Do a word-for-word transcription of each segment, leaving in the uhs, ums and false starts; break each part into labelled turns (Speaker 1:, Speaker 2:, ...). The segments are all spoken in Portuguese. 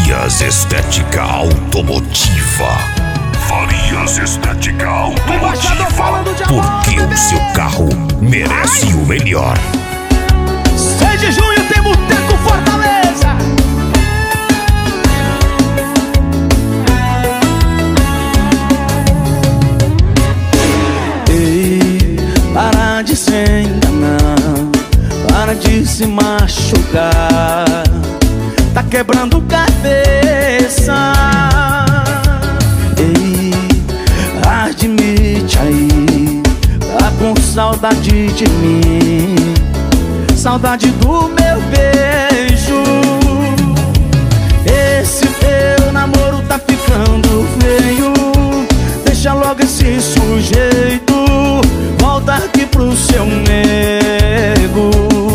Speaker 1: Farias Estética Automotiva. Farias Estética Automotiva. Porque o seu carro merece o melhor.
Speaker 2: seis de junho tem Boteco Fortaleza. Ei, para de se enganar, para de se machucar. Tá quebrando cabeça. Ei, admite aí, tá com saudade de mim, saudade do meu beijo. Esse teu namoro tá ficando feio. Deixa logo esse sujeito, volta aqui pro seu nego.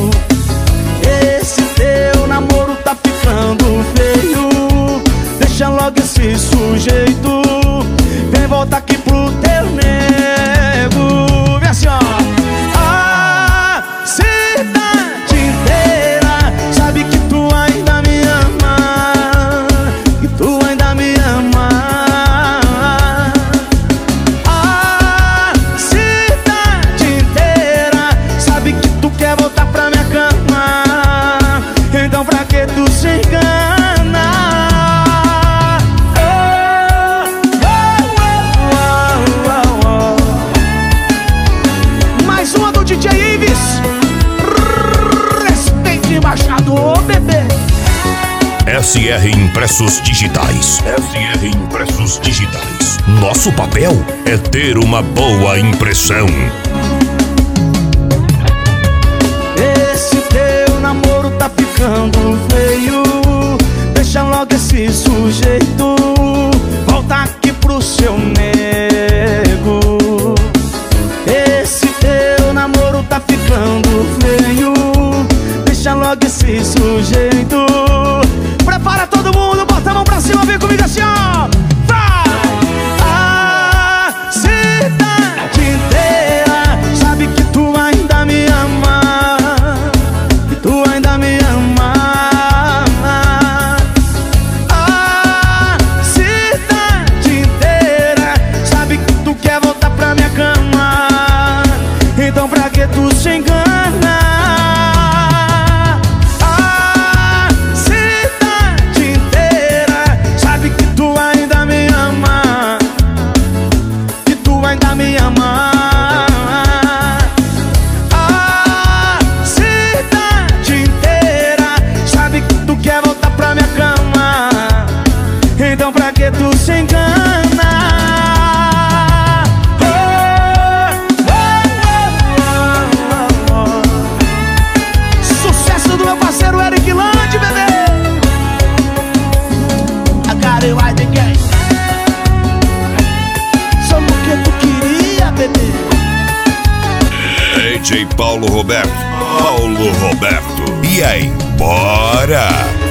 Speaker 2: Esse teu namoro tá ficando feio. Deixa logo esse sujeito, vem voltar aqui pro teu nego. Vem assim, ó. A cidade inteira sabe que tu ainda me ama, que tu ainda me ama. A cidade inteira sabe que tu quer voltar pra minha cama. Então pra que tu se engana? D J Ives, respeite embaixador, bebê.
Speaker 1: S R Impressos Digitais. S R Impressos Digitais. Nosso papel é ter uma boa impressão.
Speaker 2: Esse teu namoro tá ficando feio. Deixa logo esse sujeito, volta aqui pro seu nego. Esse teu namoro tá ficando feio. Deixa logo esse sujeito. Prepara todo mundo, bota a mão pra cima, vem comigo assim, ó. Vai! A cidade inteira sabe que tu ainda me ama, que tu ainda me ama. A cidade inteira sabe que tu quer voltar pra minha cama. Então pra que tu se engana? A cidade inteira sabe que tu ainda me ama, que tu ainda me ama. A cidade inteira sabe que tu quer voltar pra minha cama. Então pra que tu se engana?
Speaker 1: D J Paulo Roberto. Paulo Roberto. E aí, bora!